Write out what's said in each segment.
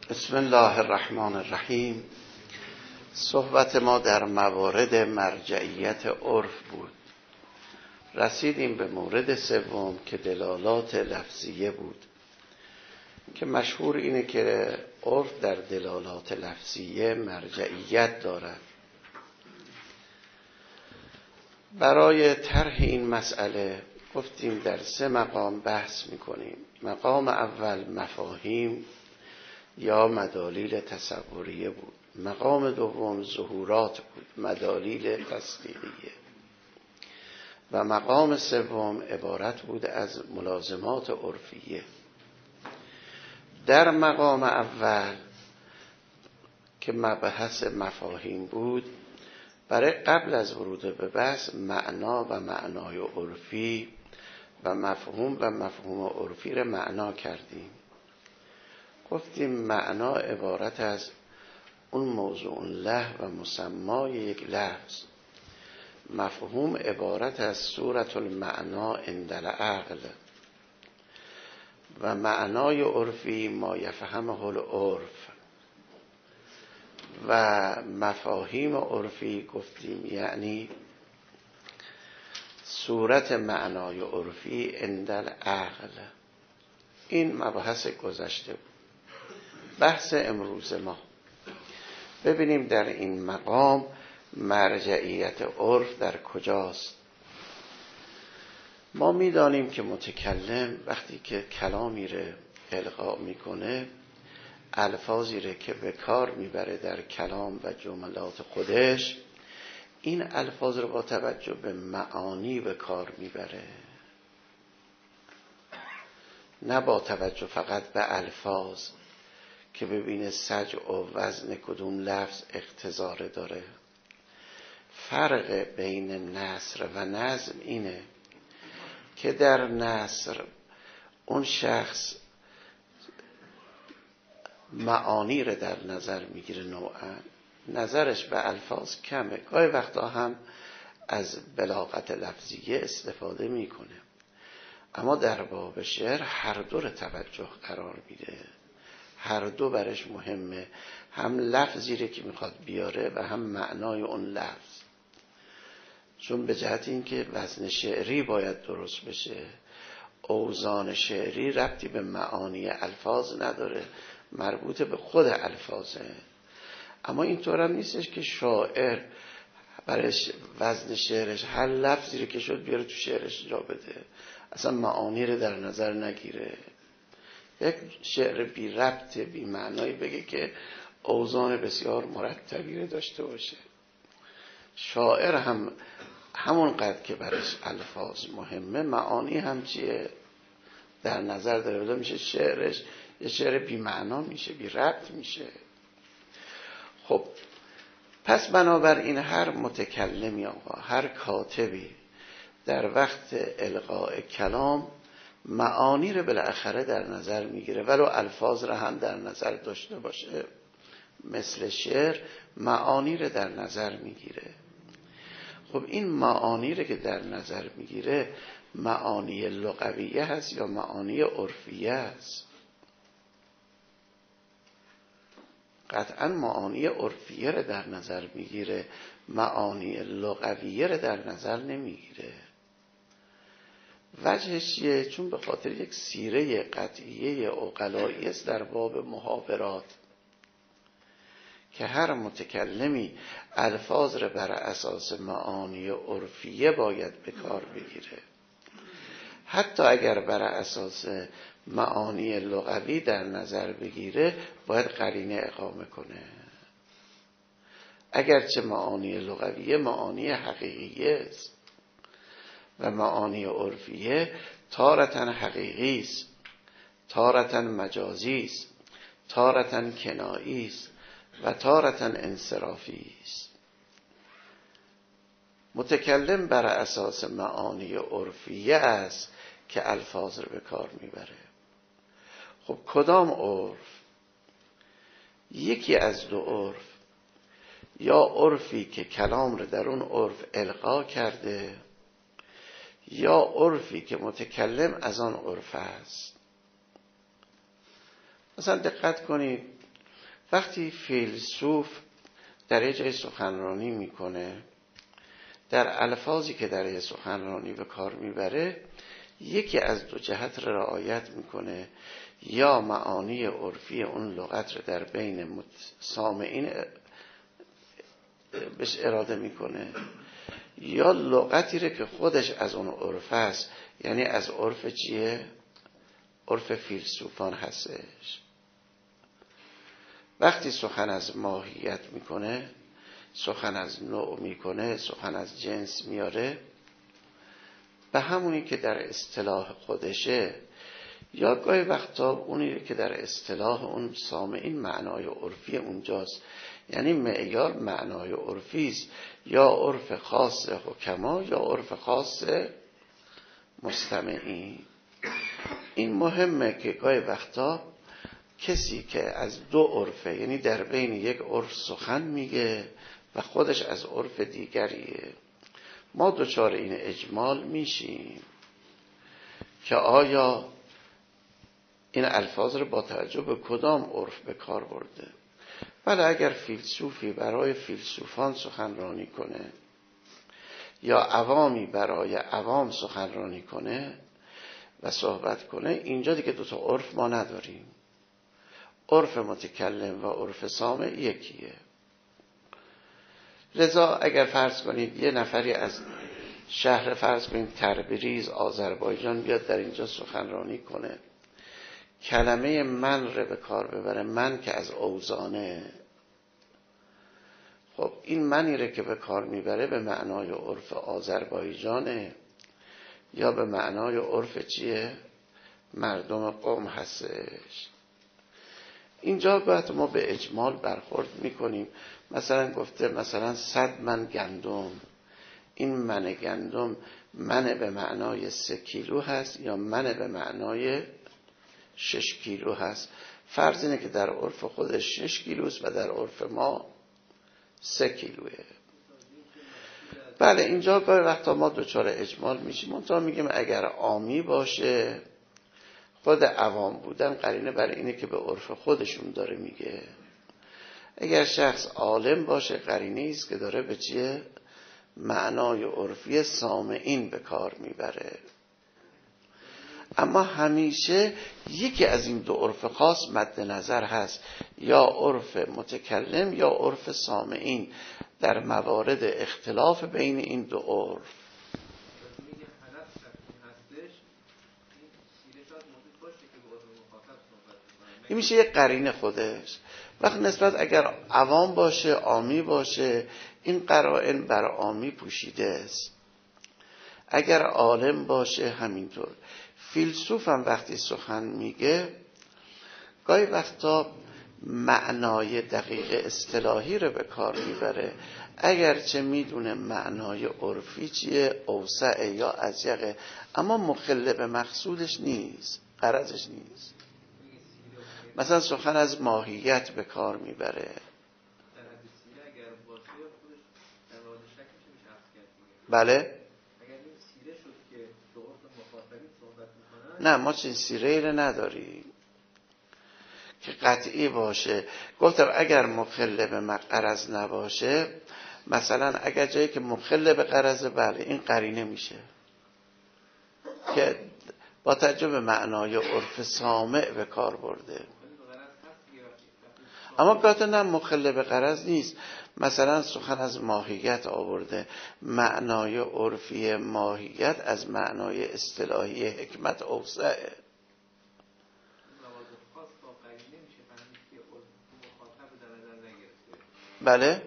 بسم الله الرحمن الرحیم. صحبت ما در موارد مرجعیت عرف بود. رسیدیم به مورد سوم که دلالات لفظیه بود که مشهور اینه که عرف در دلالات لفظیه مرجعیت دارد. برای طرح این مسئله گفتیم در 3 مقام بحث میکنیم. مقام اول مفاهیم یا مدالیل تصوریه بود. مقام دوم ظهورات بود، مدالیل تصدیقیه. و مقام سوم عبارت بود از ملازمات عرفیه. در مقام اول که مبحث مفاهیم بود، برای قبل از ورود به بحث معنا و معنای عرفی و مفهوم عرفی را معنا کردیم. گفتیم معنا عبارت از اون موضوع له و مسمای یک لفظ. مفهوم عبارت از صورت المعنا عند العقل و معنای عرفی ما یفهمه العرف. و مفاهیم عرفی گفتیم یعنی صورت معنای عرفی عند العقل. این مبحث گذشته بود. بحث امروز ما ببینیم در این مقام مرجعیت عرف در کجاست. ما میدانیم که متکلم وقتی که کلامی را القا میکنه، الفاظی را که به کار میبره در کلام و جملات خودش، این الفاظ رو با توجه به معانی به کار میبره، نه با توجه فقط به الفاظ که ببینه سجع و وزن کدوم لفظ اقتضاره داره. فرق بین نثر و نظم اینه که در نثر اون شخص معانی رو در نظر میگیره، نوعا نظرش به الفاظ کمه، گاهی وقتا هم از بلاغت لفظیه استفاده میکنه، اما در باب شعر هر دو رو توجه قرار میده، هر دو برش مهمه، هم لفظی رو که میخواد بیاره و هم معنای اون لفظ. چون به جهت این که وزن شعری باید درست بشه، اوزان شعری ربطی به معانی الفاظ نداره، مربوط به خود الفاظه. اما اینطور هم نیستش که شاعر برش وزن شعرش هر لفظی رو که شد بیاره تو شعرش جا بده، اصلا معانی رو در نظر نگیره، یک شعر بی ربط بی معنایی بگه که اوزان بسیار مرتبی رو داشته باشه. شاعر هم همون قدر که برش الفاظ مهمه، معانی هم چیه در نظر داره، ولی میشه شعرش یه شعر بی معنا میشه، بی ربط میشه. خب پس بنابراین هر متکلمی آقا، هر کاتبی در وقت القاء کلام معانی رو بالاخره در نظر میگیره، ولو الفاظ رو هم در نظر داشته باشه. مثل شعر معانی رو در نظر میگیره. خب این معانی رو که در نظر میگیره معانی لغویه هست یا معانی عرفیه هست؟ قطعا معانی عرفیه رو در نظر میگیره، معانی لغویه رو در نظر نمیگیره. وجهش چیه؟ چون به خاطر یک سیره قطعیه عقلایی است در باب محاورات که هر متکلمی الفاظ را بر اساس معانی عرفیه باید به کار بگیره. حتی اگر بر اساس معانی لغوی در نظر بگیره باید قرینه اقامه کنه، اگرچه معانی لغویه معانی حقیقیه است و معانی عرفیه تارتاً حقیقی است، تارتاً مجازی است، تارتاً کنایی است و تارتاً انصرافی است. متکلم بر اساس معانی عرفیه است که الفاظ رو به کار میبره. خب کدام عرف؟ یکی از دو عرف، یا عرفی که کلام رو در اون عرف القا کرده، یا عرفی که متکلم از آن عرف است. مثلا دقت کنید وقتی فیلسوف در یه جای سخنرانی میکنه، در الفاظی که در یه سخنرانی به کار میبره یکی از دو جهت را رعایت میکنه، یا معانی عرفی اون لغت را در بین سامعین بهش اراده میکنه، یا لغتی را که خودش از اون عرف است، یعنی از عرف چیه؟ عرف فیلسوفان هستش. وقتی سخن از ماهیت میکنه، سخن از نوع میکنه، سخن از جنس میاره، به همونی که در اصطلاح خودشه، یا گاهی وقتا اونی که در اصطلاح اون سامعین معنای عرفی اونجاست، یعنی معیار معنای عرفی است، یا عرف خاص حکما یا عرف خاص مستمعین. این مهمه که گاهی وقتا کسی که از دو عرفه، یعنی در بین یک عرف سخن میگه و خودش از عرف دیگریه، ما دچار این اجمال میشیم که آیا این الفاظ رو با توجه به کدام عرف به کار برده. ولی اگر فیلسوفی برای فیلسوفان سخنرانی کنه یا عوامی برای عوام سخنرانی کنه و صحبت کنه، اینجا دیگه دوتا عرف ما نداریم. عرف متکلم و عرف سامع یکیه. لذا اگر فرض کنید یه نفری از شهر فرض کنید تبریز آذربایجان بیاد در اینجا سخنرانی کنه، کلمه من رو به کار ببره، من که از اوزانه، خب این منی رو که به کار میبره به معنای عرف آذربایجانه یا به معنای عرف چیه؟ مردم قم هستش. اینجا باید ما به اجمال برخورد میکنیم. مثلا گفته مثلا 100 من گندم، این من گندم من به معنای 3 کیلو هست یا من به معنای 6 کیلو هست؟ فرض اینه که در عرف خودش 6 کیلوست و در عرف ما 3 کیلوه. بله اینجا گاهی وقتا ما دچار اجمال میشیم. منتها میگیم اگر عامی باشه، خود عوام بودن قرینه برای اینه که به عرف خودشون داره میگه. اگر شخص عالم باشه قرینه ایست که داره به چیه؟ معنای عرفی سامعین به کار میبره. اما همیشه یکی از این دو عرف خاص مد نظر هست، یا عرف متکلم یا عرف سامعین در موارد اختلاف بین این دو عرف. این میشه یک قرینه خودش. وقت نسبت اگر عوام باشه، عامی باشه، این قرائن بر عامی پوشیده است. اگر عالم باشه همینطور. فیلسوف هم وقتی سخن میگه گاهی وقتا معنای دقیق اصطلاحی رو به کار میبره، اگرچه میدونه معنای عرفی چیه، اوسع یا اضیقه، اما مخل به مقصودش نیست، غرضش نیست. مثلا سخن از ماهیت به کار میبره. بله؟ نه ما چین سیره رو نداریم که قطعی باشه. گفتم اگر مخل به غرض نباشه، مثلا اگر جایی که مخل به غرض، بله این قرینه میشه که با توجه به معنای عرف سامع به کار برده. اما گاهی نه مخل به غرض نیست. مثلا سخن از ماهیت آورده، معنای عرفی ماهیت از معنای اصطلاحی حکمت اوسعه. بله؟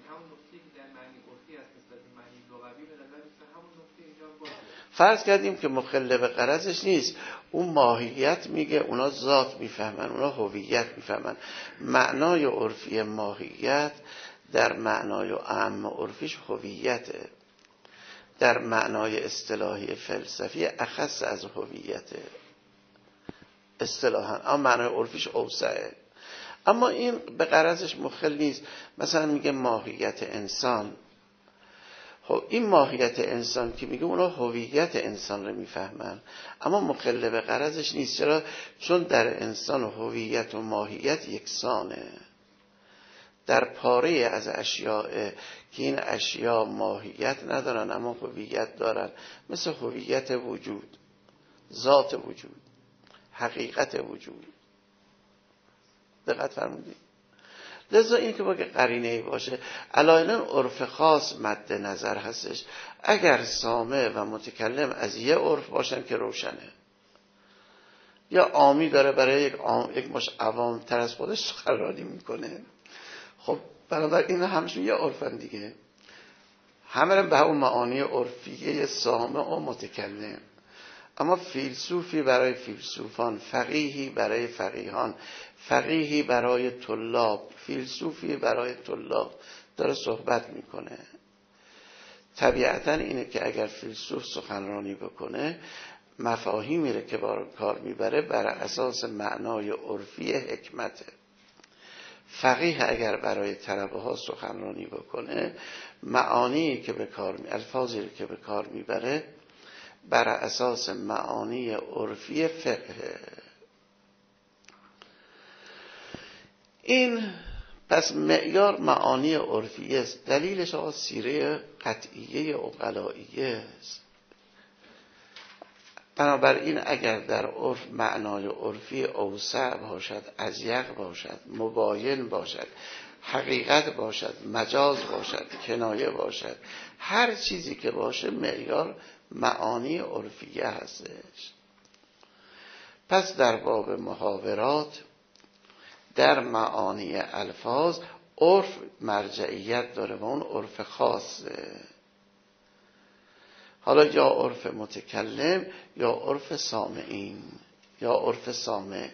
فرض کردیم که مخل به غرضش نیست، اون ماهیت میگه، اونا ذات میفهمن، اونا هویت میفهمن. معنای عرفی ماهیت در معنای اعم عرفیش هویته، در معنای اصطلاحی فلسفی اخص از هویته اصطلاحاً، اما معنای عرفیش اوسعه. اما این به غرضش مخل نیست. مثلا میگه ماهیت انسان، خب این ماهیت انسان که میگه اونا هویت انسان رو میفهمن، اما مخل به غرضش نیست. چرا؟ چون در انسان هویت و ماهیت یکسانه. در پاره از اشیاء که این اشیاء ماهیت ندارن اما هویت دارن، مثل هویت وجود، ذات وجود، حقیقت وجود. دقت فرمودید؟ لذا این که باید قرینه‌ای باشه، علاینا عرف خاص مد نظر هستش. اگر سامع و متکلم از یه عرف باشن که روشنه، یا عامی داره برای یک مش عوام تر از خودش سخنرانی میکنه، خب بنابراین همشون یه عرفن دیگه، همه به اون معانی عرفیه سامع و متکلم. اما فیلسوفی برای فیلسوفان، فقیهی برای فقیهان، فقیهی برای طلاب، فیلسوفی برای طلاب داره صحبت میکنه. طبیعتا اینه که اگر فیلسوف سخنرانی بکنه، مفاهیمی رو که کار میبره بر اساس معنای عرفی حکمته. فقیه اگر برای طلبه ها سخنرانی بکنه، معانی که به کار الفاظی که به کار میبره بر اساس معانی عرفی فقه. این پس معیار معانی عرفی است. دلیلش آقا سیره قطعیه عقلائیه است. بنابراین اگر در عرف معنای عرفی اوسع باشد، اضیق باشد، مباین باشد، حقیقت باشد، مجاز باشد، کنایه باشد، هر چیزی که باشه معیار معانی عرفیه هستش. پس در باب محاورات، در معانی الفاظ، عرف مرجعیت داره و اون عرف خاصه. حالا یا عرف متکلم یا عرف سامعین یا عرف سامع،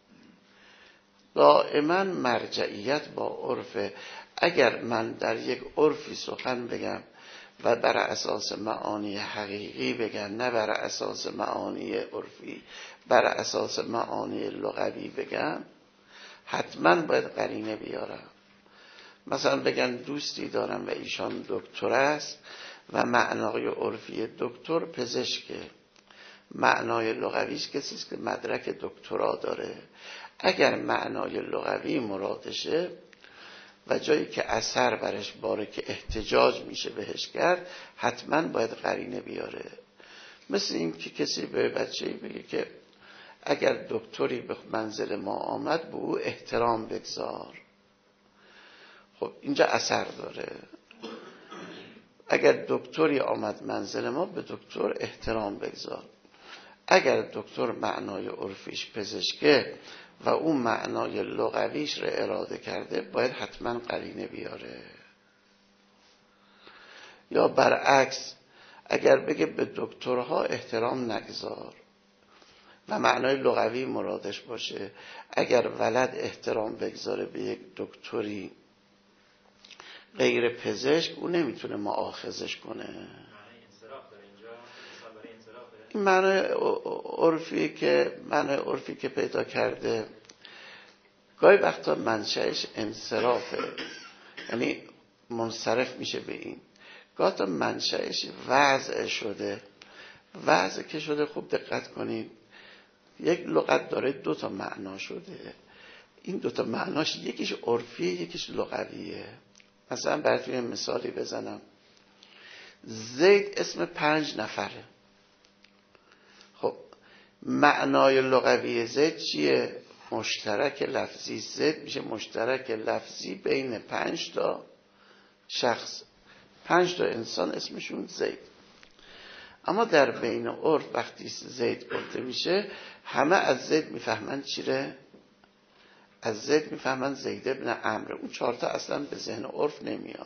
دائما مرجعیت با عرف. اگر من در یک عرفی سخن بگم و بر اساس معانی حقیقی بگم، نه بر اساس معانی عرفی، بر اساس معانی لغوی بگم، حتما باید قرینه بیارم. مثلا بگن دوستی دارم و ایشان دکتر است و معنای عرفی دکتر پزشکه، معنای لغویش کسی است که مدرک دکترا داره. اگر معنای لغوی مرادشه و جایی که اثر برش باره که احتجاج میشه بهش کرد، حتما باید قرینه بیاره. مثل این که کسی به بچه‌ای بگه که اگر دکتری به منزل ما آمد به او احترام بگذار. خب اینجا اثر داره. اگر دکتری آمد منزل ما، به دکتر احترام بگذار. اگر دکتر معنای عرفیش پزشکه و اون معنای لغویش رو اراده کرده، باید حتما قرینه بیاره. یا برعکس، اگر بگه به دکترها احترام نگذار و معنای لغوی مرادش باشه، اگر ولد احترام بگذاره به یک دکتری غیر پزشک، او نمیتونه مؤاخذش کنه. این معنای عرفی که پیدا کرده گاهی وقتا منشأش انصرافه، یعنی منصرف میشه به این. گاهی تا منشأش وضع شده. وضع که شده، خوب دقت کنید، یک لغت داره دو تا معنا شده. این دو تا معناش یکیش عرفیه، یکیش لغویه. مثلا براتون یه مثالی بزنم. زید اسم 5 نفره. خب معنای لغوی زید چیه؟ مشترک لفظی. زید میشه مشترک لفظی بین 5 تا شخص، 5 تا انسان اسمشون زید. اما در بین عرف وقتی زید گفته میشه، همه از زید میفهمن چیه؟ از زید میفهمن زید ابن عمرو. اون 4 تا اصلا به ذهن عرف نمیاد.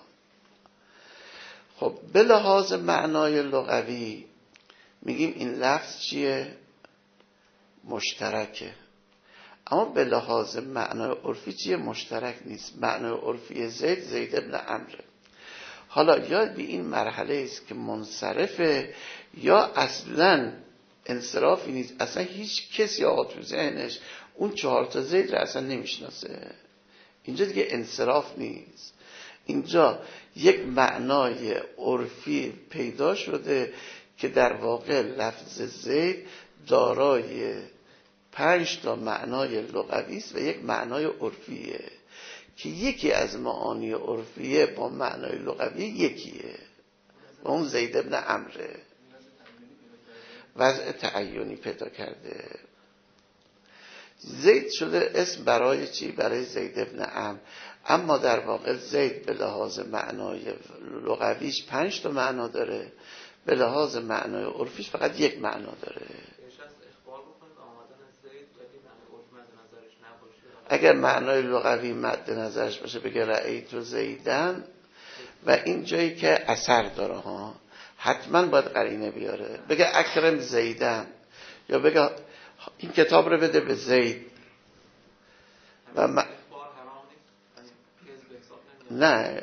خب به لحاظ معنای لغوی میگیم این لفظ چیه؟ مشترکه. اما به لحاظ معنای عرفی چیه؟ مشترک نیست. معنای عرفی زید ابن عمرو. حالا یا به این مرحله است که منصرفه، یا اصلا انصرافی نیست. اصلا هیچ کسی آقا تو ذهنش اون 4 تا زید رو اصلا نمیشناسه. اینجا دیگه انصراف نیست. اینجا یک معنای عرفی پیدا شده که در واقع لفظ زید دارای 5 تا معنای لغوی است و یک معنای عرفیه که یکی از معانی عرفیه با معنای لغوی یکیه و اون زید ابن عمره، وضع تعینی پیدا کرده. زید شده اسم برای چی؟ برای زید ابن عمرو. اما در واقع زید به لحاظ معنای لغویش 5 تا معنا داره، به لحاظ معنای عرفیش فقط یک معنا داره. اگر معنای لغوی مد نظرش باشه بگه رأیت زیدن، و این جایی که اثر داره ها، حتما باید قرینه بیاره، بگه اکرم زیدن یا بگه این کتاب رو بده به زید. و نه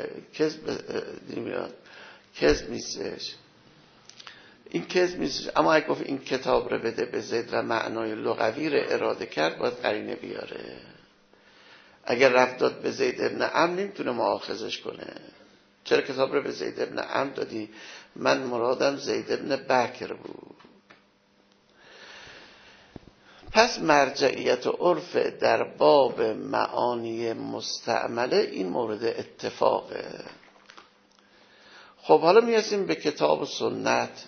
کذب نیستش، این کذب نیستش. اما اگه گفت این کتاب رو بده به زید و معنای لغوی رو اراده کرد باید قرینه بیاره. اگر رفت داد به زید ابن عمرو نمیتونه مؤاخذش کنه. چرا کتاب رو به زید ابن عمرو دادی؟ من مرادم زید ابن بکر بود. پس مرجعیت عرف در باب معانی مستعمله این مورد اتفاقه. خب حالا میرسیم به کتاب و سنت،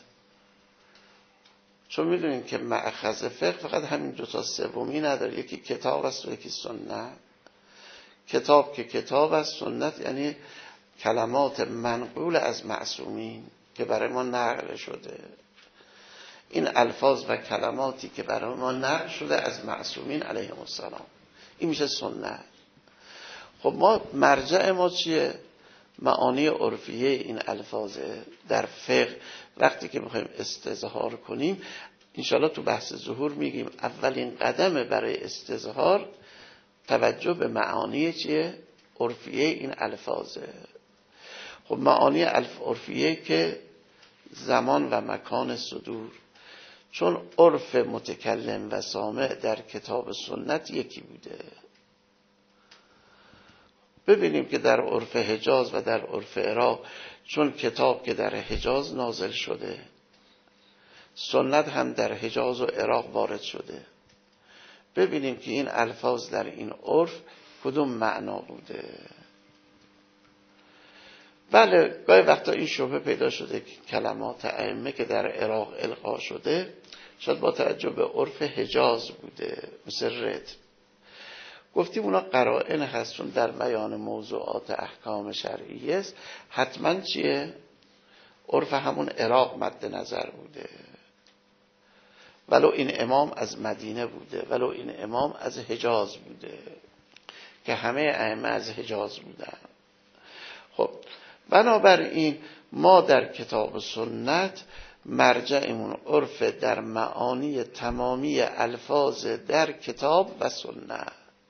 چون میدونیم که مأخذ فقه فقط همین 2 تا سومی نداره، یکی کتاب است و یکی سنت. کتاب که کتاب است، سنت یعنی کلمات منقول از معصومین که برای ما نقل شده. این الفاظ و کلماتی که برای ما نقل شده از معصومین علیهم السلام، این میشه سنت. خب ما مرجع ما چیه؟ معانی عرفیه این الفاظه. در فقه وقتی که میخوایم استظهار کنیم، انشاءالله تو بحث ظهور میگیم اولین قدم برای استظهار توجه به معانی چیه؟ عرفیه این الفاظه. خب معانی عرفیه که زمان و مکان صدور، چون عرف متکلم و سامع در کتاب سنت یکی بوده. ببینیم که در عرف حجاز و در عرف عراق، چون کتاب که در حجاز نازل شده، سنت هم در حجاز و عراق وارد شده، ببینیم که این الفاظ در این عرف کدوم معنا بوده. بله گاهی وقتا این شبهه پیدا شده که کلمات ائمه که در عراق القا شده شاید با توجه به عرف حجاز بوده، مثل رد. گفتیم اونا قرائن هست، چون در بیان موضوعات احکام شرعی است، حتما چیه؟ عرف همون عراق مد نظر بوده، ولو این امام از مدینه بوده، ولو این امام از حجاز بوده، که همه ائمه از حجاز بودن. خب بنابراین ما در کتاب سنت مرجعمون عرف در معانی تمامی الفاظ در کتاب و سنت.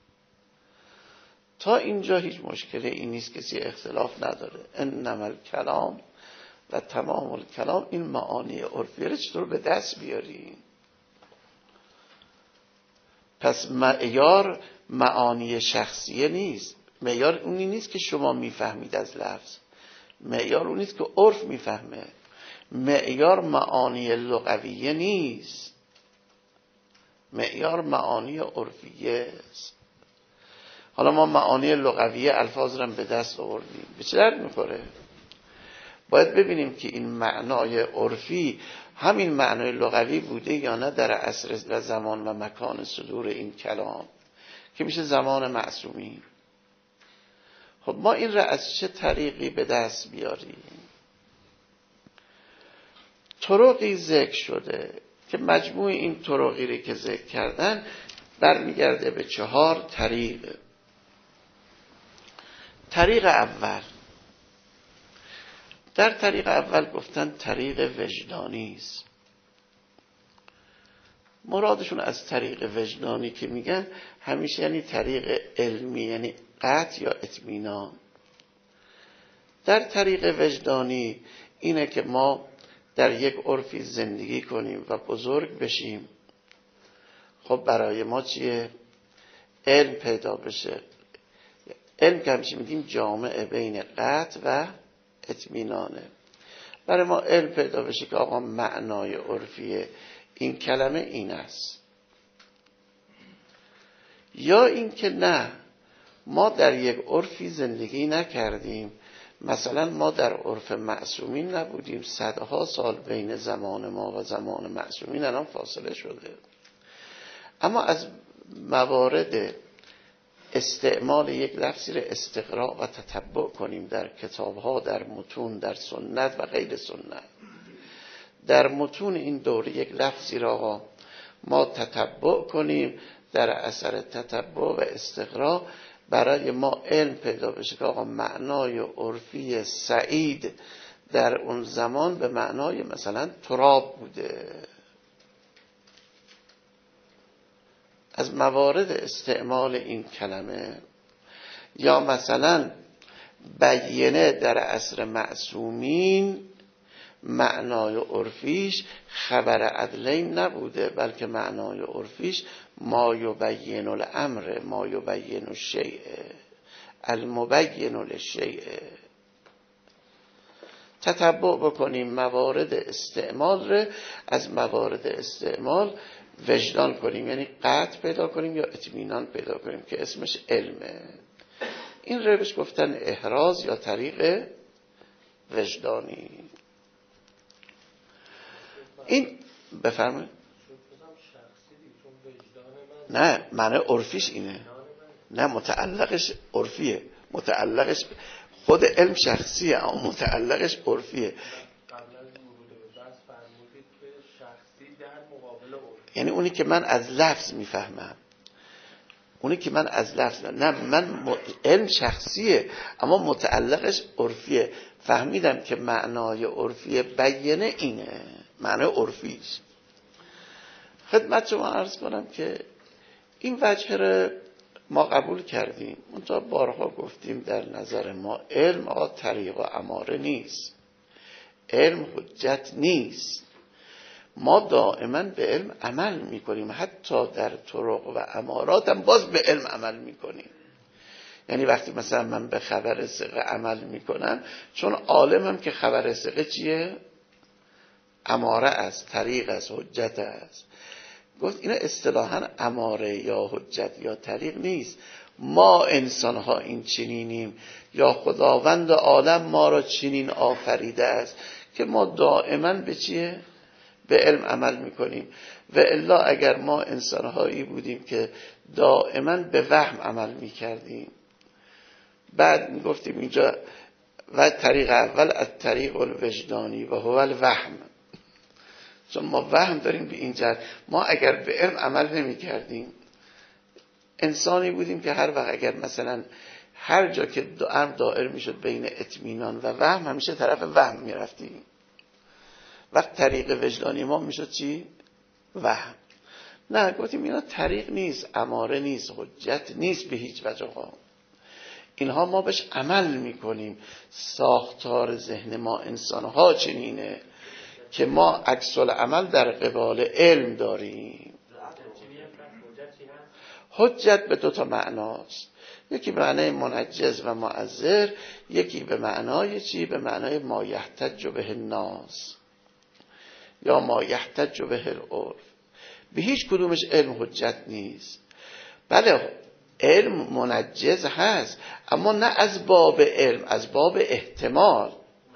تا اینجا هیچ مشکلی این نیست، کسی اختلاف نداره. انما الکلام و تمام الکلام، این معانی عرفی رو چطور به دست بیاریم؟ پس معیار معانی شخصیه نیست، معیار اونی نیست که شما میفهمید از لفظ، معیار اون نیست که عرف میفهمه، معیار معانی لغویه نیست، معیار معانی عرفیه است. حالا ما معانی لغویه الفاظ رو به دست آوردیم، به چه درد میخوره؟ باید ببینیم که این معنای عرفی همین معنای لغوی بوده یا نه در عصر و زمان و مکان صدور این کلام، که میشه زمان معصومین. خب ما این را از چه طریقی به دست بیاریم؟ طرقی ذکر شده که مجموع این طرقی که ذکر کردن برمیگرده به 4 طریق. طریق اول، در طریق اول گفتن طریق وجدانی است. مرادشون از طریق وجدانی که میگن همیشه یعنی طریق علمی، یعنی قطع یا اطمینان. در طریق وجدانی اینه که ما در یک عرفی زندگی کنیم و بزرگ بشیم. خب برای ما چیه؟ علم پیدا بشه. علم که همیشه میگیم جامعه بین قطع و اطمینانه. برای ما علم پیدا بشه که آقا معنای عرفی این کلمه این است، یا این که نه، ما در یک عرفی زندگی نکردیم. مثلا ما در عرف معصومین نبودیم. صدها سال بین زمان ما و زمان معصومین الان فاصله شده. اما از موارد استعمال یک لفظی را استقراء و تتبع کنیم در کتاب‌ها، در متون، در سنت و غیر سنت. در متون این دوره یک لفظی را ما تتبع کنیم، در اثر تتبع و استقراء برای ما علم پیدا بشه که آقا معنای عرفی سعید در اون زمان به معنای مثلا تراب بوده. از موارد استعمال این کلمه، یا مثلا بیینه در عصر معصومین معنای عرفیش خبر عدلین نبوده، بلکه معنای عرفیش ما یبین الامر، ما یبین الشیء، المبین للشیء. تتبع بکنیم موارد استعمال رو، از موارد استعمال وجدان کنیم، یعنی قطع پیدا کنیم یا اطمینان پیدا کنیم که اسمش علمه. این رو بهش گفتن احراز یا طریق وجدانی. این بفرمایید. نه معنی عرفیش اینه، نه متعلقش عرفیه، متعلقش خود علم شخصیه اما متعلقش عرفیه. یعنی اونی که من از لفظ میفهمم، اونی که من از لفظ نه من علم شخصیه اما متعلقش عرفیه. فهمیدم که معنای عرفی بیانه اینه، معنی عرفیش. خدمت شما عرض کنم که این وجه رو ما قبول کردیم. منتها بارها گفتیم در نظر ما علم طریق و اماره نیست، علم حجت نیست. ما دائما به علم عمل میکنیم، حتی در طرق و امارات هم باز به علم عمل میکنیم. یعنی وقتی مثلا من به خبر ثقه عمل میکنم، چون عالمم که خبر ثقه چیه؟ اماره است، طریق است، حجت است. گفت اینا اصطلاحاً اماره یا حجت یا طریق نیست. ما انسان ها این چنینیم یا خداوند عالم ما را چنین آفریده است که ما دائما به چیه؟ به علم عمل میکنیم. و الا اگر ما انسان هایی بودیم که دائما به وهم عمل میکردیم. بعد میگفتیم اینجا و طریق اول از طریق الوجدانی و هو الوهم، چون ما وهم داریم به اینجا. ما اگر به علم عمل نمی کردیم انسانی بودیم که هر وقت اگر مثلا هر جا که دائر می شد بین اطمینان و وهم همیشه طرف وهم می رفتیم. وقت طریق وجدانی ما می شد چی؟ وهم. نه گفتیم اینا طریق نیست، اماره نیست، حجت نیست به هیچ وجه ها. اینها ما بهش عمل می کنیم. ساختار ذهن ما انسان ها چنینه که ما عکس العمل در قبال علم داریم. حجت به دو تا معناست، یکی به معنای منجز و معذر، یکی به معنای چی؟ به معنای ما یحتج به الناس یا ما یحتج به العرف. به هیچ کدومش علم حجت نیست. بله علم منجز هست اما نه از باب علم، از باب احتمال.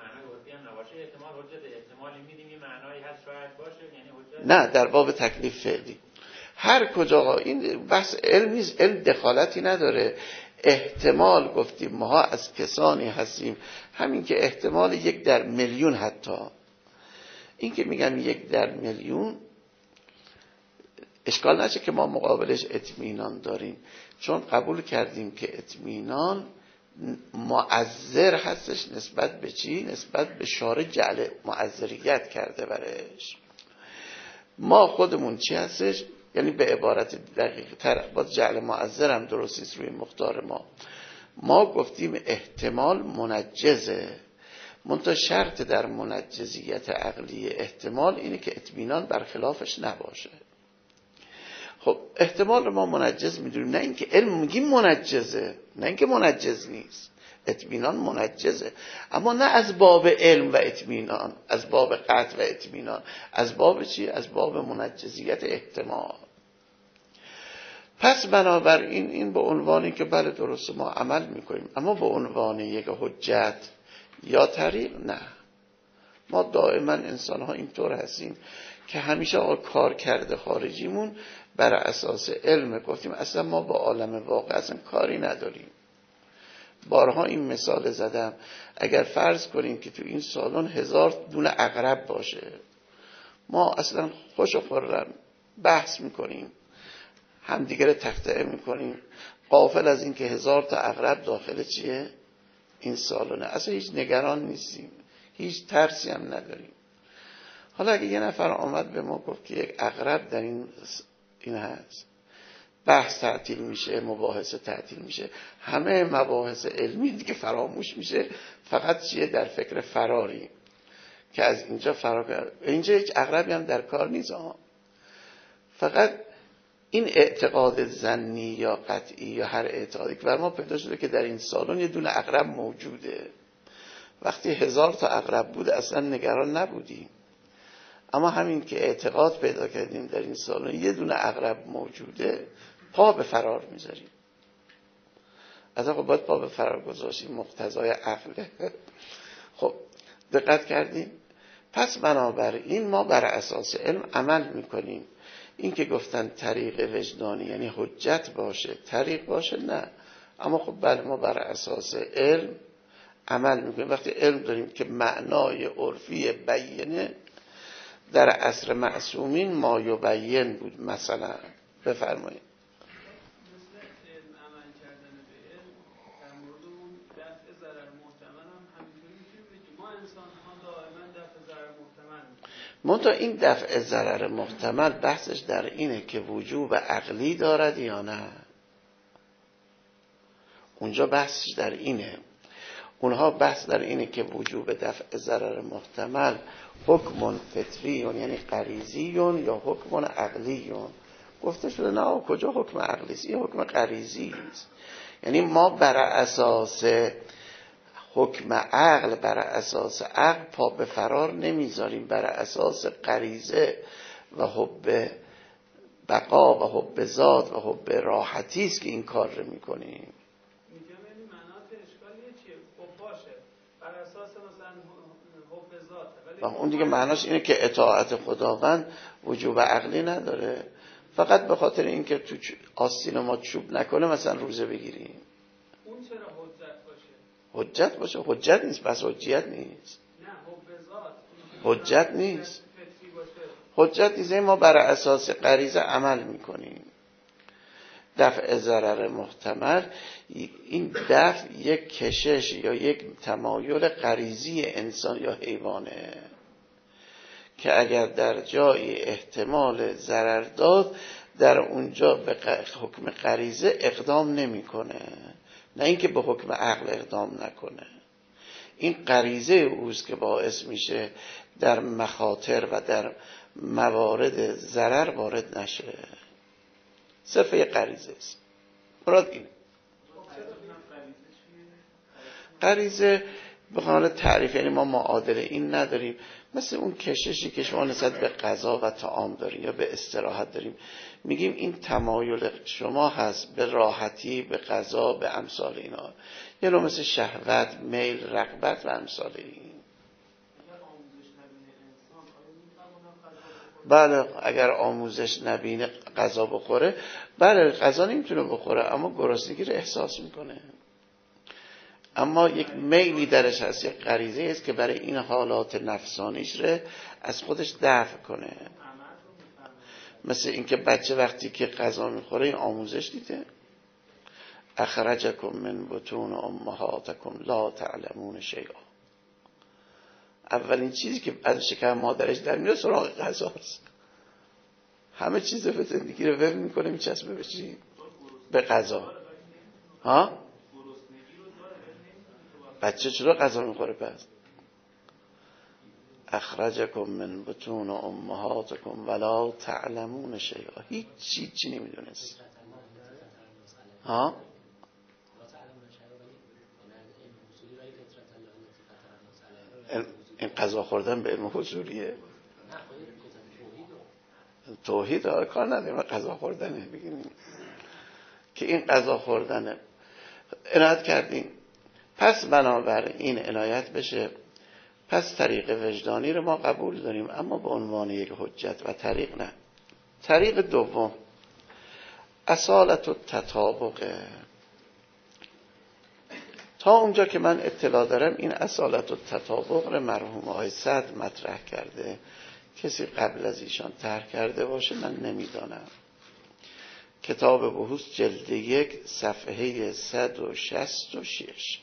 نه در باب تکلیف فعلی. هر کجا این بحث علم نیست، علم دخالتی نداره. احتمال گفتیم ما از کسانی هستیم، همین که احتمال 1 در میلیون، حتی این که میگن 1 در میلیون اشکال نشه که ما مقابلش اطمینان داریم، چون قبول کردیم که اطمینان معذر هستش. نسبت به چی؟ نسبت به شارع جعل معذریت کرده برش. ما خودمون چی هستش؟ یعنی به عبارت دقیق تر باز جعل معذر هم درستیست روی مختار ما گفتیم احتمال منجزه. منتها شرط در منجزیت عقلی احتمال اینه که اطمینان برخلافش نباشه. خب احتمال رو ما منجز میدونیم، نه اینکه علم میگیم منجزه، نه اینکه منجز نیست. اطمینان منجزه اما نه از باب علم و اطمینان، از باب قطع و اطمینان. از باب چی؟ از باب منجزیت احتمال. پس بنابراین این به عنوانی که بله درست ما عمل میکنیم، اما به عنوان یک حجت یا طریق نه. ما دائما انسان ها اینطور هستیم که همیشه کار کرده خارجیمون بر اساس علم. گفتیم اصلا ما با عالم واقع اصلا کاری نداریم. بارها این مثال زدم، اگر فرض کنیم که تو این سالن 1000 دونه عقرب باشه، ما اصلا خوش و خرم بحث میکنیم، همدیگه تقطیع میکنیم، غافل از این که 1000 تا عقرب داخل چیه این سالونه، اصلا هیچ نگران نیستیم، هیچ ترسی هم نداریم. حالا اگه یه نفر آمد به ما گفت که یک عقرب در این هست، بحث تعطیل میشه، مباحثه تعطیل میشه، همه مباحث علمی دیگه فراموش میشه، فقط چیه در فکر فراری که از اینجا فرار کرد. اینجا هیچ عقربی هم در کار نیست فقط این اعتقاد ظنی یا قطعی یا هر اعتقادی که بر ما پیدا شده که در این سالن یه دونه عقرب موجوده. وقتی 1000 تا عقرب بود اصلا نگران نبودیم، اما همین که اعتقاد پیدا کردیم در این سالن یه دونه عقرب موجوده، پا به فرار میذاریم. از آقا باید پا به فرار گذاشتیم، مقتضای عقله. خب دقت کردیم؟ پس بنابراین ما بر اساس علم عمل میکنیم. این که گفتن طریق وجدانی یعنی حجت باشه، طریق باشه، نه. اما خب بله ما بر اساس علم عمل میکنیم. وقتی علم داریم که معنای عرفی بیینه در عصر معصومین ما یبین بود، مثلا بفرمایید. مثل علم عمل کردن به علم در مورد اون دفع ضرر محتمل هم همینطوری میتونیم بگیم ما انسان ها دائما دفع ضرر محتمل میکنیم. منتها این دفع ضرر محتمل بحثش در اینه که وجوب عقلی دارد یا نه. اونجا بحثش در اینه. اونها بحث در اینه که وجوب دفع ضرر محتمل حکم فطری یعنی غریزی یا حکم عقلی. گفته شده نه، کجا حکم عقلی است، این حکم غریزی است. یعنی ما بر اساس حکم عقل، بر اساس عقل پا به فرار نمیذاریم، بر اساس غریزه و حب بقا و حب ذات و حب راحتی است که این کار رو میکنیم. و اون دیگه معناش اینه که اطاعت خداوند وجوب عقلی نداره، فقط به خاطر اینکه تو آستین ما چوب نکنه مثلا روزه بگیریم. اون چرا حجت باشه؟ حجت باشه؟ حجت نیست، پس حجیت نیست. نه حب ذات حجت نیست. حجت نیست. ما بر اساس غریزه عمل میکنیم. دفع ضرر محتمل، این دفع یک کشش یا یک تمایل غریزی انسان یا حیوانه که اگر در جای احتمال ضرر داد در اونجا به حکم غریزه اقدام نمیکنه، نه اینکه به حکم عقل اقدام نکنه. این غریزه اوست که باعث میشه در مخاطر و در موارد ضرر وارد نشه. صرف یک غریزه است. مراد اینه. غریزه به قول تعریف یعنی ما معادل این نداریم، مثل اون کششی که شما نسبت به غذا و طعام داریم یا به استراحت داریم، میگیم این تمایل شما هست به راحتی، به غذا، به امثال اینا، یه نوع مثل شهوت، میل، رغبت و امثال این. بله اگر آموزش نبینه غذا بخوره، بله غذا نمیتونه بخوره اما گرسنگی رو احساس میکنه، اما یک میلی درش هست، یک غریزه است که برای این حالات نفسانیش رو از خودش دفع کنه. مثل اینکه بچه وقتی که غذا میخوره این آموزش دیده، اخرجکم من بطون امهاتکم لا تعلمون شیئا. اولین چیزی که از شکم مادرش در میاد سراغ غذاست. همه چیز به زندگی رو ول میکنه، میچسبه به چی؟ به غذا. ها؟ بچه چرا غذا میخوره پس؟ اخرجکم من بطون امهاتکم ولا تعلمون شیئا. هیچ چی نمیدونست. ها؟ این غذا خوردن به علم حضوریه. توحید کار نداریم، غذا خوردنه بگیم. که این غذا خوردنه، عنایت کردیم، پس بنابراین عنایت بشه، پس طریق وجدانی رو ما قبول داریم اما به عنوان یک حجت و طریق نه. طریق دوم اصالت و تطابقه. تا اونجا که من اطلاع دارم این اصالت و تطابق رو مرحوم آقای صدر مطرح کرده، کسی قبل از ایشان طرح کرده باشه من نمیدانم. کتاب بحوث جلد 1 صفحه 166.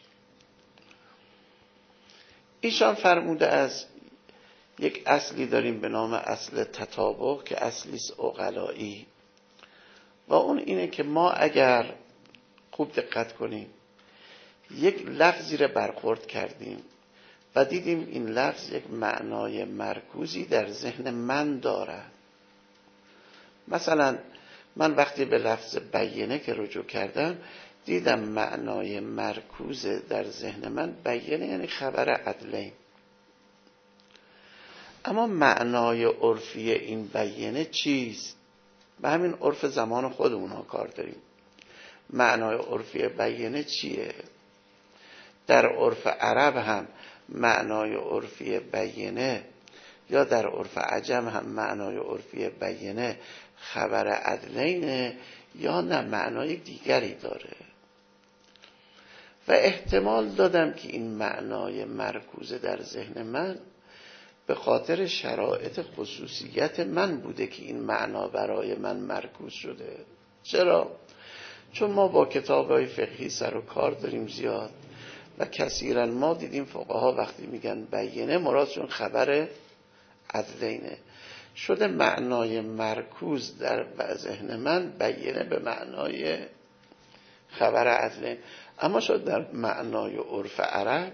ایشان فرموده از یک اصلی داریم به نام اصل تطابق که اصلیست عقلایی، و اون اینه که ما اگر خوب دقت کنیم یک لفظی رو برخورد کردیم و دیدیم این لفظ یک معنای مرکوزی در ذهن من داره. مثلا من وقتی به لفظ بینه که رجوع کردم دیدم معنای مرکوز در ذهن من بینه یعنی خبر عدلین، اما معنای عرفی این بینه چیست؟ به همین عرف زمان خودمون ها کار داریم. معنای عرفی بینه چیه؟ در عرف عرب هم معنای عرفی بینه یا در عرف عجم هم معنای عرفی بینه خبر عدلینه یا نه معنای دیگری داره؟ و احتمال دادم که این معنای مرکوز در ذهن من به خاطر شرایط خصوصیت من بوده که این معنا برای من مرکوز شده. چرا؟ چون ما با کتاب‌های فقهی سر و کار داریم زیاد و کثیرا ما دیدیم فقها وقتی میگن بینه مرادشون خبر عدلینه، شده معنای مرکوز در ذهن من بینه به معنای خبر عدلین، اما شد در معنای عرف عرب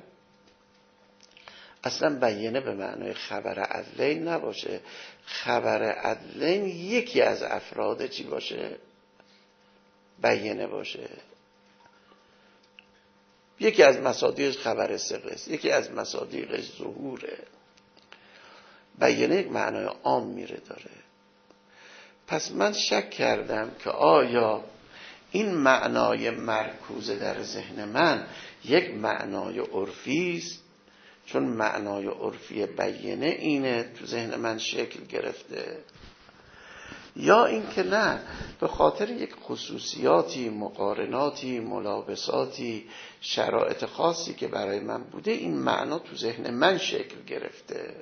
اصلا بینه به معنای خبر عدلین نباشه. خبر عدلین یکی از افراد چی باشه؟ بینه باشه. یکی از مصادیقش خبر ثقه است، یکی از مصادیقش ظهوره. بینه یک معنای عام میره داره. پس من شک کردم که آیا این معنای مرکوز در ذهن من یک معنای عرفی است، چون معنای عرفی بینه اینه تو ذهن من شکل گرفته، یا اینکه نه به خاطر یک خصوصیاتی، مقارناتی، ملابساتی، شرایط خاصی که برای من بوده این معنا تو ذهن من شکل گرفته.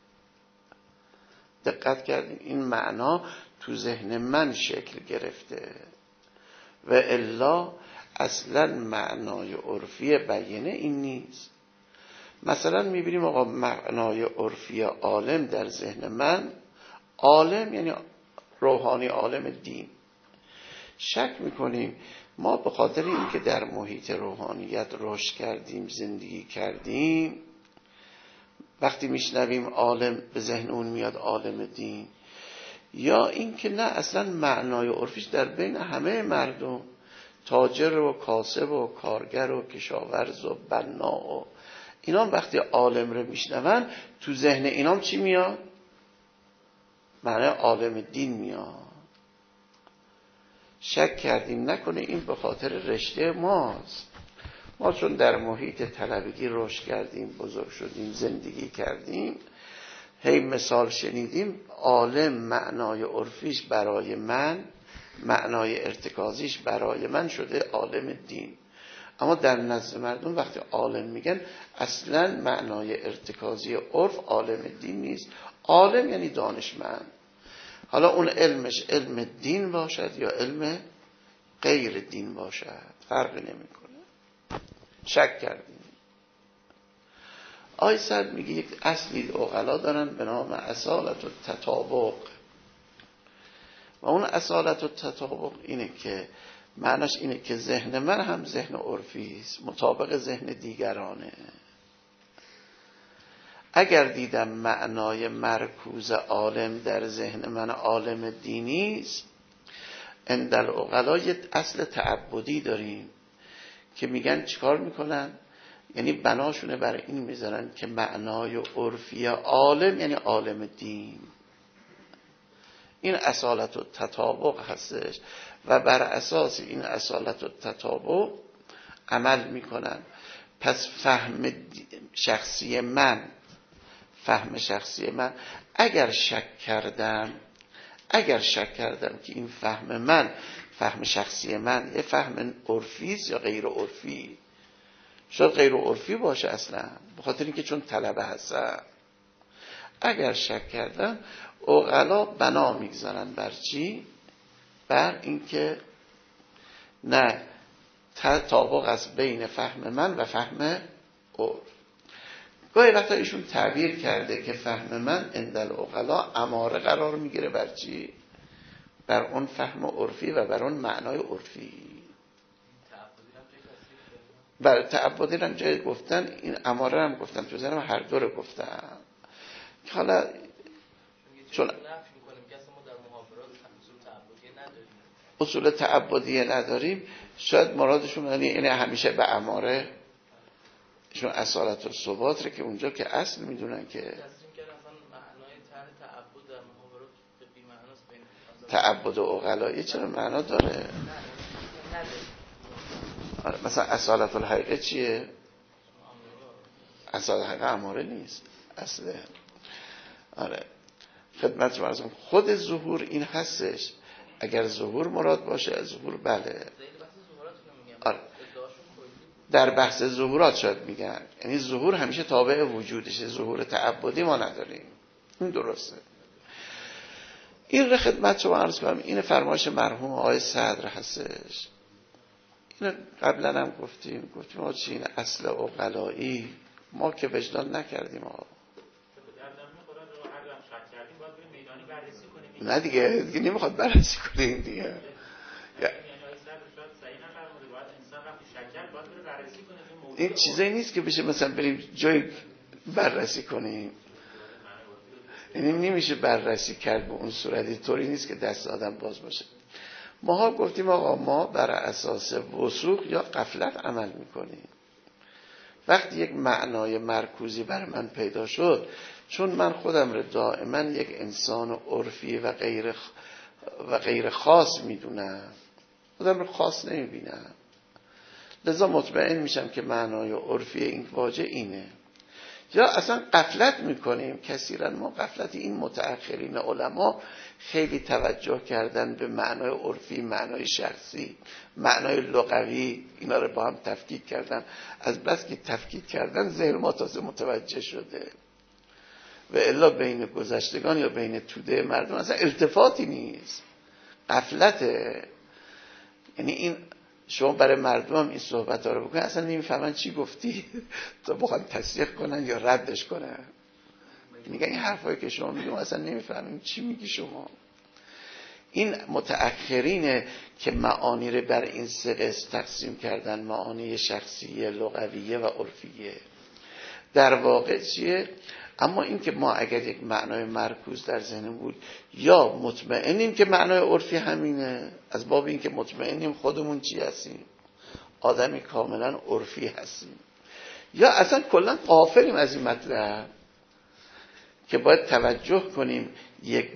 دقت کردیم این معنا تو ذهن من شکل گرفته و الا اصلا معنای عرفی بینه این نیست. مثلا میبینیم آقا معنای عرفی عالم در ذهن من، عالم یعنی روحانی، عالم دین. شک میکنیم ما به خاطر اینکه در محیط روحانیت رشد کردیم، زندگی کردیم، وقتی میشنویم عالم به ذهن اون میاد عالم دین، یا اینکه نه اصلا معنای عرفیش در بین همه مردم، تاجر و کاسب و کارگر و کشاورز و بنا و اینام وقتی عالم رو میشنون تو ذهن اینام چی میاد؟ معنای عالم دین میاد. شک کردیم نکنه این به خاطر رشته ماست. ما چون در محیط طلبگی رشد کردیم، بزرگ شدیم، زندگی کردیم، هی مثال شنیدیم، عالم معنای عرفیش برای من، معنای ارتکازیش برای من شده عالم دین. اما در نزد مردم وقتی عالم میگن اصلا معنای ارتکازی عرف عالم دین نیست. عالم یعنی دانشمند، حالا اون علمش علم دین باشد یا علم غیر دین باشد فرقی نمیکنه. شک کردیم. آقای صدر میگه یک اصلی عقلا دارن به نام اصالت و تطابق، و اون اصالت و تطابق اینه که معناش اینه که ذهن من هم ذهن عرفی است، مطابق ذهن دیگرانه. اگر دیدم معنای مرکوز عالم در ذهن من عالم دینی است، عند العقلا یه اصل تعبدی داریم که میگن چیکار میکنن؟ یعنی بناشونه برای این میذارن که معنای عرفی عالم یعنی عالم دین. این اصالت و تطابق هستش و بر اساس این اصالت و تطابق عمل میکنن. پس فهم شخصی من اگر شک کردم که این فهم شخصی من یه فهم عرفی است یا غیر عرفی، شاید غیر عرفی باشه اصلا، به خاطر اینکه چون طلبه هستم. اگر شک کردم عقلا بنا میگذارن بر چی؟ بر اینکه نه تطابق است بین فهم من و فهم عرف. گاهی وقتا ایشون تعبیر کرده که فهم من عندل عقلا اماره قرار میگیره بر چی؟ بر اون فهم عرفی و بر اون معنای عرفی. بر تعبدی هم جای گفتن، این اماره هم گفتم تو ذهنم هر دو رو گفتم. حالا چون اصول تعبدی نداریم، شاید مرادشون یعنی همیشه به اماره شون اصالت و ثبات رو که اونجا که اصل میدونن که تعبد و عقلایی چرا معنا داره. آره مثلا اصالت الحقیقه چیه؟ اصالت الحقیقه اماره نیست اصله. آره خدمت شما ارزم خود ظهور این هستش. اگر ظهور مراد باشه از ظهور بله. آره در بحث ظهورات شاید میگن، یعنی ظهور همیشه تابع وجودشه، ظهور تعبدی ما نداریم. این درسته. این رو خدمت شما عرض کنم، این فرمایش مرحوم آقای صدر هستش. این قبلا هم گفتیم ما چی این اصل عقلایی ما که وجدان نکردیم نه دیگه نمیخواد بررسی کنیم دیگه. این چیزایی نیست که بشه مثلا بریم جای بررسی کنیم، یعنی نمیشه بررسی کرد به اون صورتی، طوری نیست که دست آدم باز باشه. ما گفتیم آقا ما بر اساس وثوق یا غفلت عمل میکنیم. وقتی یک معنای مرکوزی بر من پیدا شد، چون من خودم رو دائما یک انسان عرفی و غیر خاص میدونم، خودم رو خاص نمیبینم، لذا مطمئن میشم که معنای عرفی این واژه اینه. یا اصلا غفلت میکنیم کثیرا. ما غفلت این متأخرین علما خیلی توجه کردن به معنای عرفی، معنای شخصی، معنای لغوی، اینا رو با هم تفکیک کردن. از بس که تفکیک کردن ذهن ما تازه متوجه شده، و الا بین گذشتگان یا بین توده مردم اصلا التفاتی نیست، غفلته. یعنی این شما برای مردم هم این صحبت ها رو بکنن اصلا نمیفهمن چی گفتی تا بخوان تصدیق کنن یا ردش کنن. میگن این حرفایی که شما میگم اصلا نمیفهمیم چی میگی شما. این متأخرینه که معانی رو بر این سه قسم تقسیم کردن، معانی شخصیه، لغویه و عرفیه. در واقع چیه؟ اما این که ما اگر یک معنای مرکوز در ذهن بود، یا مطمئنیم که معنای عرفی همینه، از باب این که مطمئنیم خودمون چی هستیم، آدمی کاملا عرفی هستیم، یا اصلا کلا غافلیم از این مطلب که باید توجه کنیم یک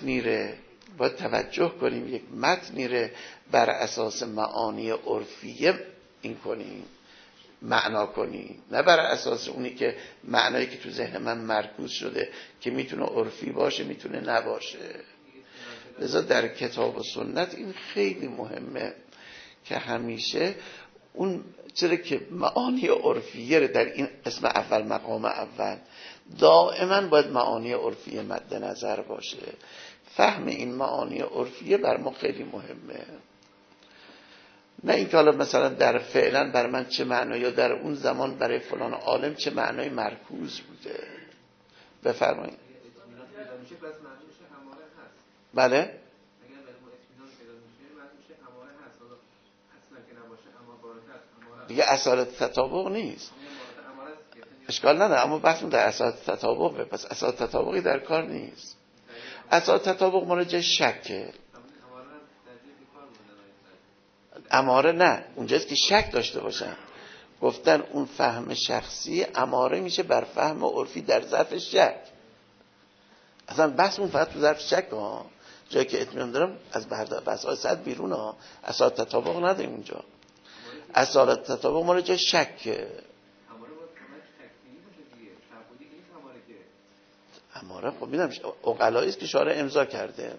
متنی ره بر اساس معانی عرفیه این کنیم، معنا کنیم، نه بر اساس اونی که معنایی که تو ذهن من مرکوز شده که میتونه عرفی باشه میتونه نباشه. لذا در کتاب و سنت این خیلی مهمه که همیشه اون چرا که معانی عرفیه در این قسم اول، مقام اول، دائما باید معانی عرفیه مد نظر باشه. فهم این معانی عرفیه بر ما خیلی مهمه، نه اینکه حالا مثلا در فعلا بر من چه معنی یا در اون زمان برای فلان عالم چه معنای مرکوز بوده. بفرمایید. بله دیگه اصالت تطابق نیست، اشکال نداره، اما بحثم در اصالت تطابقه. پس اصالت تطابقی در کار نیست. اصالت تطابق مراجع شکه. اماره نه، اونجاست که شک داشته باشن. گفتن اون فهم شخصی اماره میشه بر فهم عرفی در ظرف شک. اصلا بحث اون فقط تو ظرف شک ها. جایی که اطمینان دارم از بحث‌های صد بیرون ها، اصالت تطابق نداریم اینجا. اصالت تطابق مال جای شک. اماره خب میدونم عقلایی است که شارع امضا کرده.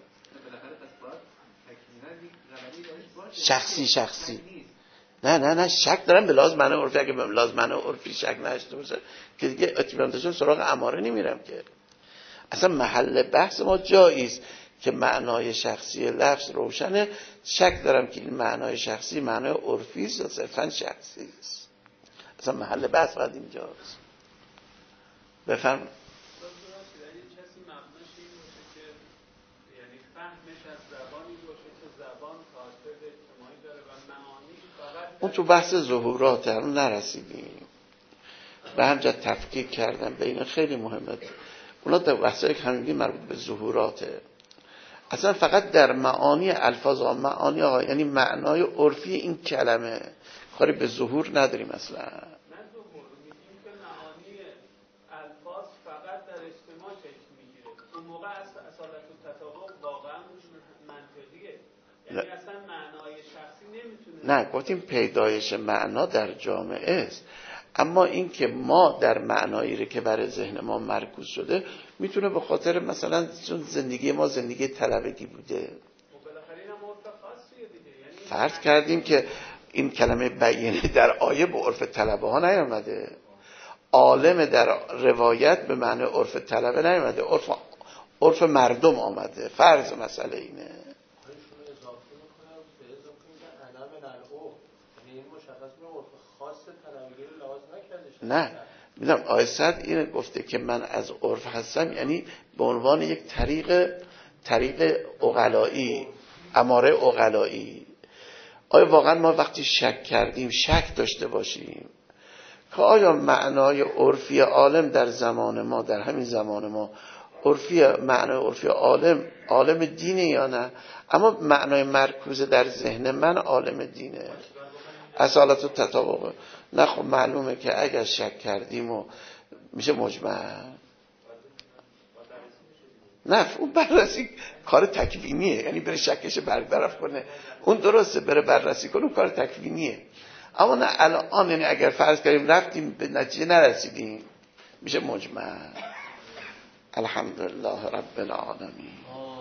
شخصی نه شک دارم به لحاظ معنی عرفی. اگه به لحاظ معنی عرفی شک نشته باشه که دیگه اطمینان داشتم سراغ اماره نمیرم که. اصلا محل بحث ما جایی است که معنای شخصی لفظ روشنه. شک دارم که این معنای شخصی معنای عرفی است یا صرفا شخصی است. اصلا محل بحث فقط اینجاست. بفهم. اون تو بحث ظهورات هم نرسیدیم. به همجا تفکیک کردم بین خیلی مهمه. اونا در بحثایی که همینگی مربوط به ظهوراته. اصلا فقط در معانی الفاظ و معانی ها، یعنی معنای عرفی این کلمه، کاری به ظهور نداریم اصلا. نه ظهور میگیم که معانی الفاظ فقط در اجتماع چشم میگیره. اون موقع اصالت و تطابق واقعا منطقیه. یعنی اصلا معنای شخصی نمیتونه. نه گفتیم پیدایش معنا در جامعه است، اما این که ما در معنایی که برای ذهن ما مرکوز شده میتونه به خاطر مثلا چون زندگی ما زندگی طلبگی بوده. فرض کردیم که این کلمه بیینه در آیه به عرف طلبه ها نیامده، عالم در روایت به معنی عرف طلبه نیامده، عرف مردم آمده. فرض مسئله اینه. نه میدونم آیه 100 این گفته که من از عرف هستم، یعنی به عنوان یک طریق عقلایی، اماره عقلایی. آیا واقعا ما وقتی شک کردیم شک داشته باشیم که آیا معنای عرفی عالم در زمان ما، در همین زمان ما معنای عرفی عالم دینه یا نه؟ اما معنای مرکوز در ذهن من عالم دینه. اصالت و تطابق. نه خب معلومه که اگر شک کردیم و میشه مجمع. نه اون بررسی کار تکوینیه، یعنی بره شکش برطرف کنه، اون درسته بره بررسی کنه، اون کار تکوینیه. اما نه الان، یعنی اگر فرض کردیم رفتیم به نتیجه نرسیدیم میشه مجمع. الحمدلله رب العالمین.